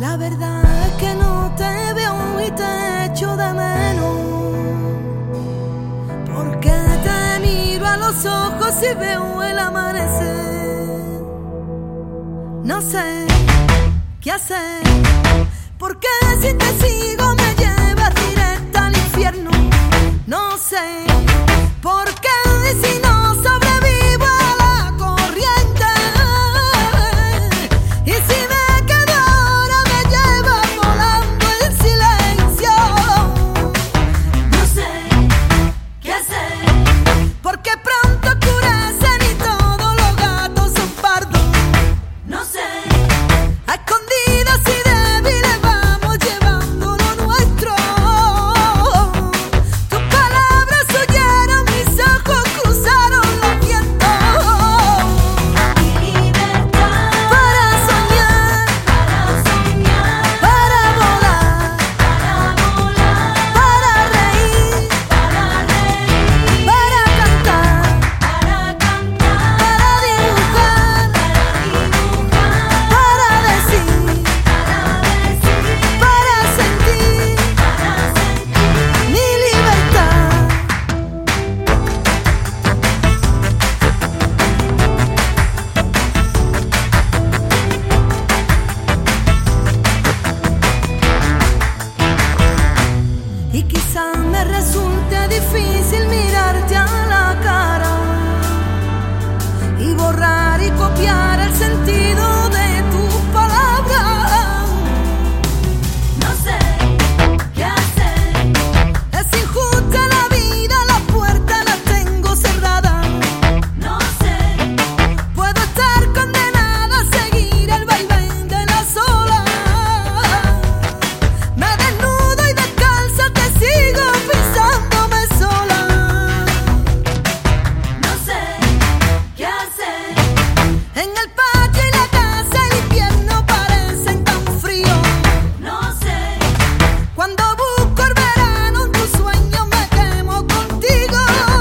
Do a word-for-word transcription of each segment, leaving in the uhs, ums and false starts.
La verdad es que no te veo y te echo de menos, porque te miro a los ojos y veo el amanecer. No sé qué hacer, porque si te sigo me llevas directa al infierno. No sé por qué si no sobrevivo a la corriente, y si me quedo ahora me lleva volando el silencio. No sé qué hacer, porque pronto oscurecen y todos los gatos son pardos. No sé, a escondidas y débiles vamos llevando lo nuestro. Tus palabras oyeron, mis ojos cruzaron los vientos. Mi libertad para soñar, para soñar, para volar, para volar, para reír, para reír, para cantar, para cantar, para dibujar, para dibujar, para decir, para decir, para sentir, para sentir mi libertad. Y quizá me resulte difícil mirarte a la cara y borrar y copiar el sentido de tus palabras. No sé qué hacer, es injusta la vida, las puertas las tengo cerradas. No sé, puedo estar condenada a seguir el vaivén de las olas. Me desnudo y descalza te sigo pisándome sola. No sé qué hacer, en el patio y la casa el invierno parecen tan fríos. No sé, cuando busco el verano en tus sueños me quemo contigo.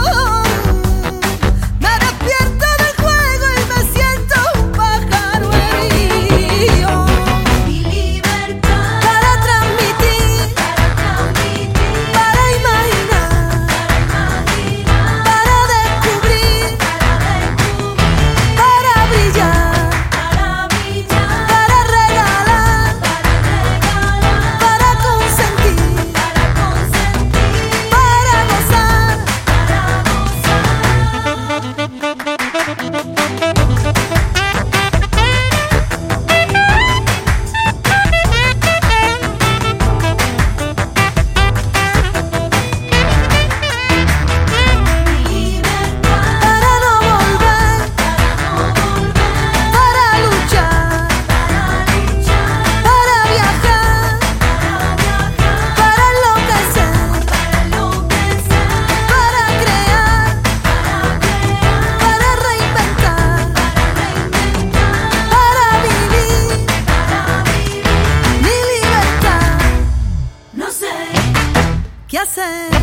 Me despierto del juego y me siento un pájaro herido. Mi libertad para transmitir, para transmitir, para imaginar, para imaginar, para descubrir, para descubrir, para brillar, para brillar, para regalar, para regalar, para consentir, para consentir, para gozar, para no volver, para luchar, para viajar, para enloquecer, para crear, para reinventar, para vivir mi libertad. No sé qué hacer.